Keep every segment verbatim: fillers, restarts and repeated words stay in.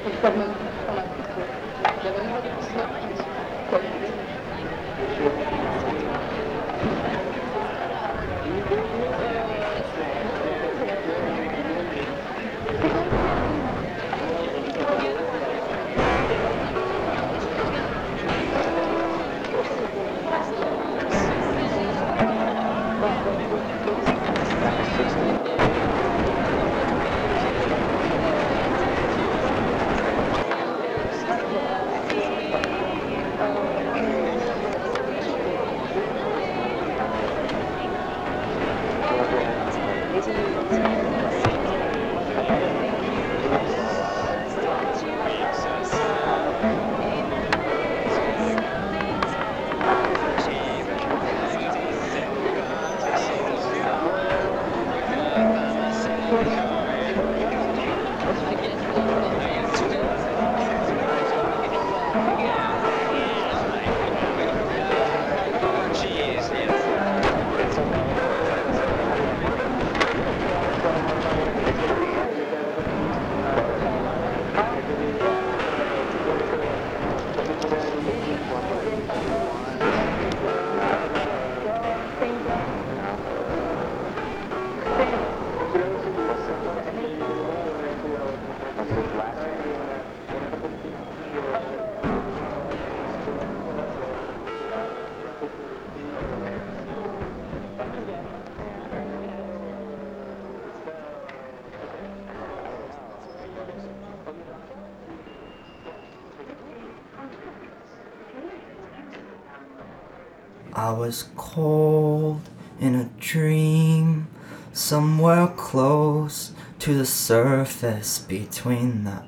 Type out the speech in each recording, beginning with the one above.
I was cold in a dream, somewhere close to the surface between the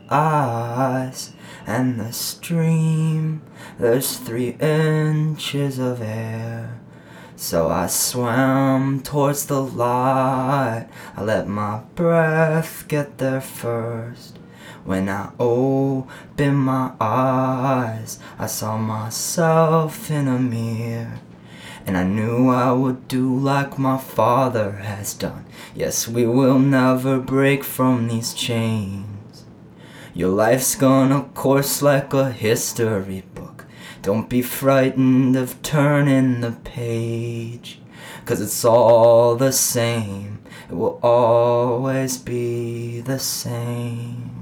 eyes and the stream. There's three inches of air, so I swam towards the light. I let my breath get there first. When I opened my eyes, I saw myself in a mirror. And I knew I would do like my father has done. Yes, we will never break from these chains. Your life's gonna course like a history book. Don't be frightened of turning the page, 'cause it's all the same. It will always be the same.